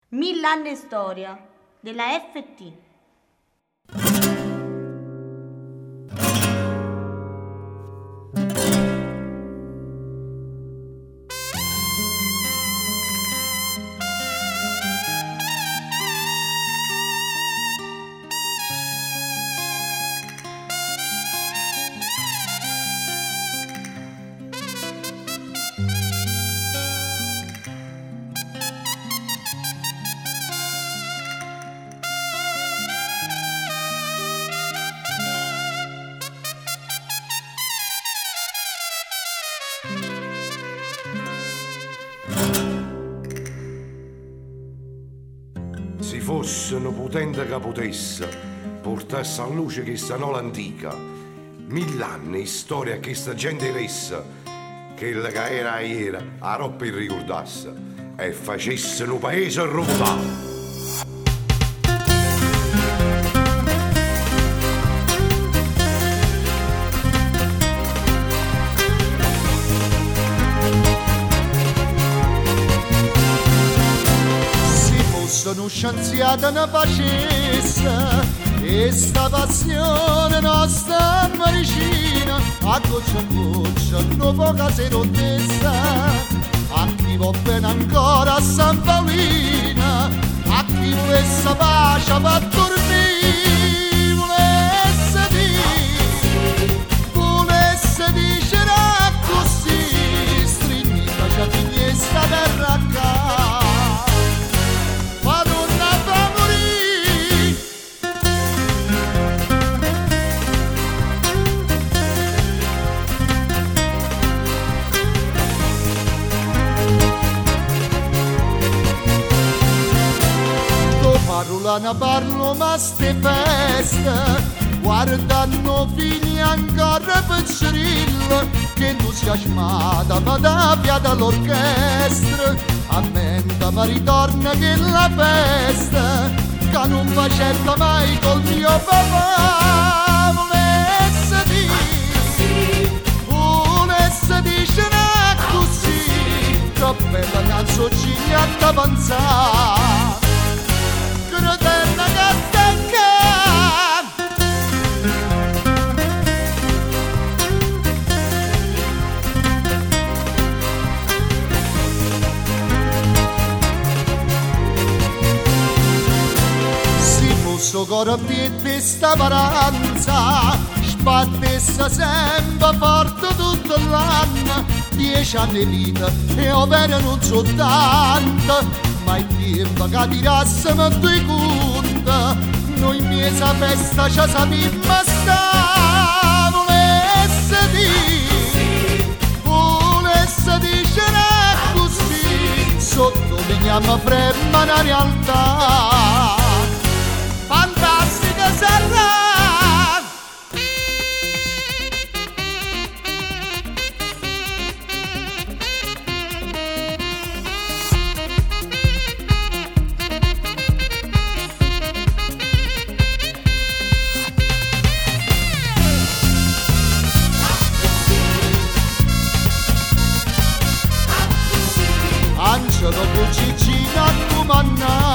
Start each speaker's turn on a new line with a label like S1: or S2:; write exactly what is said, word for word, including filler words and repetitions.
S1: Mille anni storia della F T.
S2: Se fosse una potente che potesse portasse a luce questa nola antica, mill'anni di storia che sta gente ressa, che la che era ieri a roba ricordasse e facesse un paese ruotare.
S3: Sono scienziata ne facesse e sta passione nostra medicina a goccia a goccia non può che rottessa a chi va bene ancora a San Paolina a chi volesse pace per dormire volesse dire volesse dicere così stringi facciati questa terra a casa. Parlo, parlo, ma ste feste, guardano figli ancora piccirille, che non si asmata, ma da fiata l'orchestra, a mente mi ritorna che la peste, che non facetta mai col mio papà, volesse dire, volesse dire così, troppe canzoncini a da pensare. Si fosse ancora piede sta paranza, sbattesse sempre forte tutto l'anno, dieci anni di vita e ovvero non soltanto. Ma il tempo che tirassimo due conta, noi in mesa festa ci sapimmo sta, volesse dire, volesse dicere così, sotto veniamo fremma una realtà, fantastica sarà. Angelo Bucicina a comandare